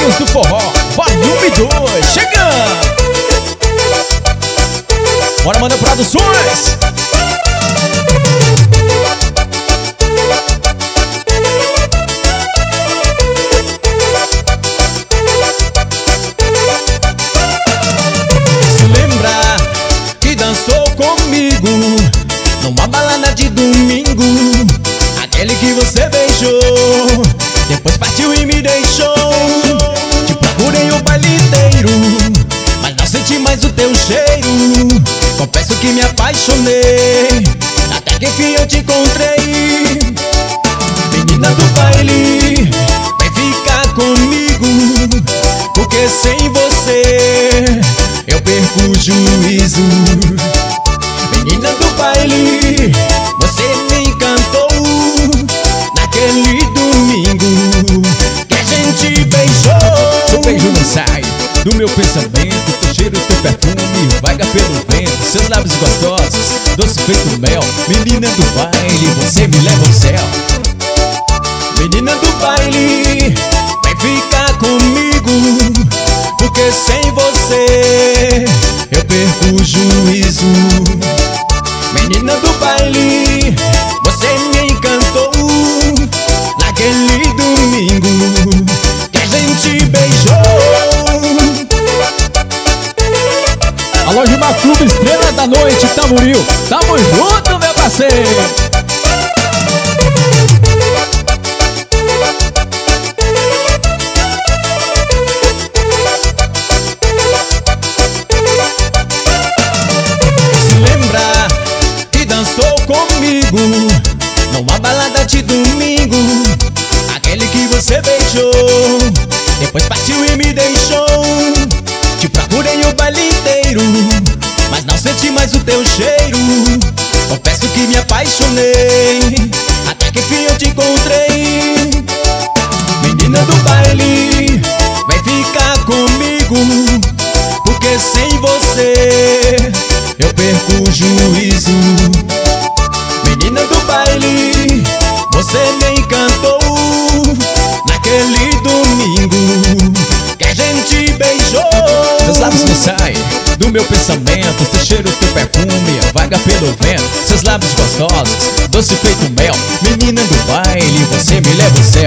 Clássicos do Forró, volume 2, chegando! Bora, Manda Produções! Se lembra que dançou comigo numa balada de domingo, aquele que você beijou, depois partiu e me deixou. Te procurei o baile inteiro, mas não senti mais o teu cheiro. Confesso que me apaixonei, até que enfim eu te encontrei. Menina do baile, vem ficar comigo, porque sem você eu perco o juízo. Menina do baile, você me encantou naquele domingo que a gente beijou. Seu beijo não sai do meu pensamento, teu cheiro, teu perfume vaga pelo vento. Seus lábios gostosos, doce feito mel. Menina do baile, você me leva ao céu. Menina do baile, vem ficar comigo, porque sem você eu perco o juízo. Menina do baile, você me encantou naquele domingo que a gente beijou. Alô, Gilmar Clube, Estrela da Noite, Tamboril. Tamo junto, meu parceiro. Dançou comigo numa balada de domingo, aquele que você beijou, depois partiu e me deixou. Te procurei o baile inteiro, mas não senti mais o teu cheiro. Confesso que me apaixonei, até que enfim eu te encontrei. Menina do baile, vem ficar comigo, porque sem você eu perco o juízo. Menina do baile, você me encantou naquele domingo que a gente beijou. Seus lábios não saem do meu pensamento, teu cheiro, teu perfume vaga pelo vento. Seus lábios gostosos, doce feito mel. Menina do baile, você me leva ao céu.